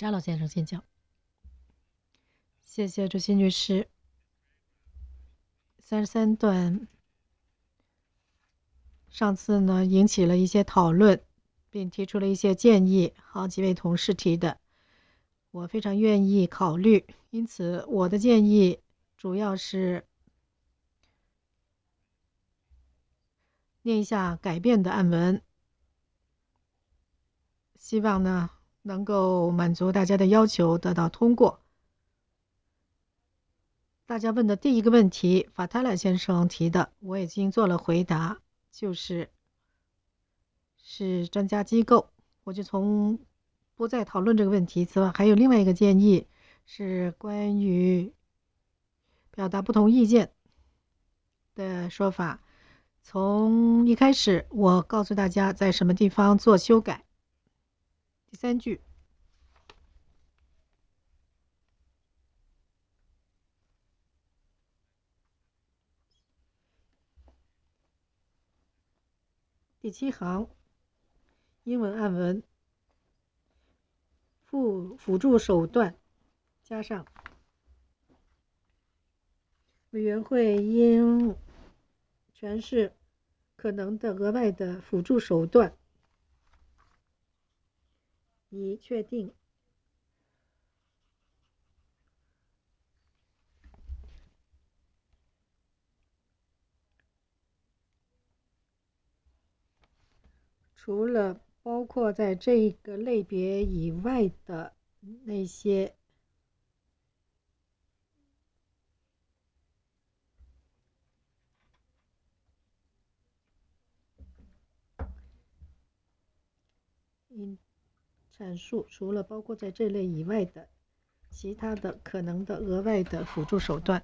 扎老先生先讲。谢谢主席女士。33段上次呢引起了一些讨论，并提出了一些建议，好几位同事提的，我非常愿意考虑。因此我的建议主要是念一下改变的案文，希望呢能够满足大家的要求，得到通过。大家问的第一个问题，法泰勒先生提的，我已经做了回答，就是专家机构，我就不再讨论这个问题。此外，还有另外一个建议是关于表达不同意见的说法。从一开始，我告诉大家在什么地方做修改。第3句，第7行，英文案文辅助手段加上委员会应诠释可能的额外的辅助手段，以确定除了包括在这个类别以外的那些阐述，除了包括在这类以外的其他的可能的额外的辅助手段。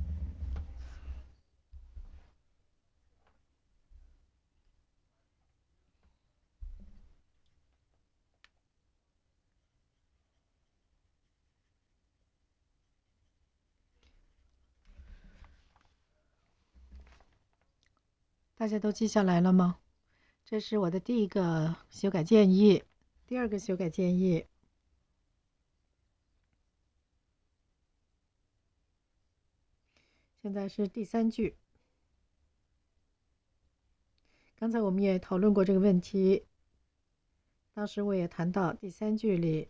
大家都记下来了吗？这是我的第一个修改建议。第二个修改建议，现在是第3句。刚才我们也讨论过这个问题，当时我也谈到第3句里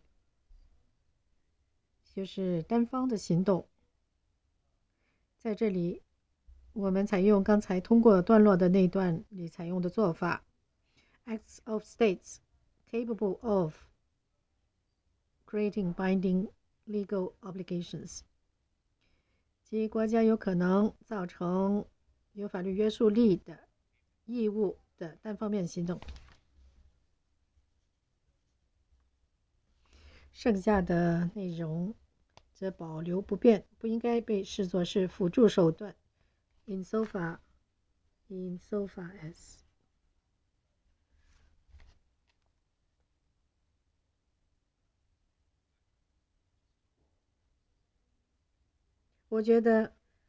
就是单方的行动，在这里我们采用刚才通过段落的那段里采用的做法， acts of states capable of creating binding legal obligations， 即国家有可能造成有法律约束力的义务的单方面行动。剩下的内容则保留不变，不应该被视作是辅助手段。insofar as， 我觉得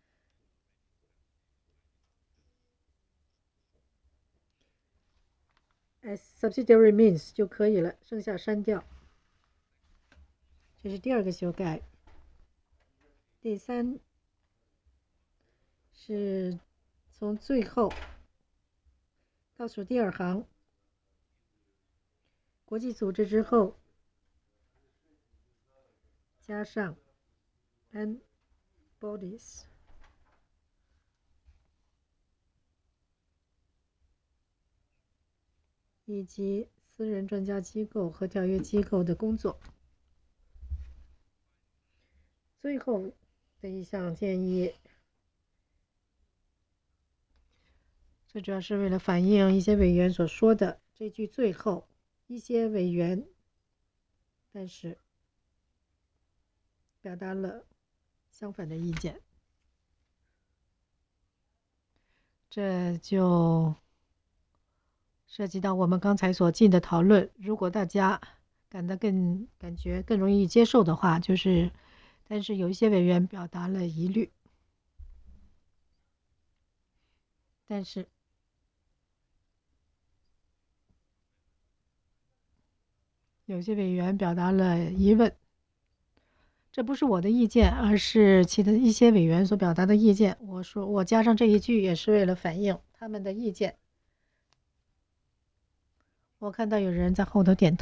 as subsidiary means 就可以了，剩下删掉。这是第二个修改。第3是从最后倒数第2行，国际组织之后加上 and bodies， 以及私人专家机构和条约机构的工作。最后的一项建议，这主要是为了反映一些委员所说的这句最后，一些委员但是表达了相反的意见。这就涉及到我们刚才所进的讨论，如果大家感觉更容易接受的话，但是有一些委员表达了疑虑，但是有些委员表达了疑问， 这不是我的意见，而是其他一些委员所表达的意见。我说我加上这一句也是为了反映他们的意见。我看到有人在后头点头。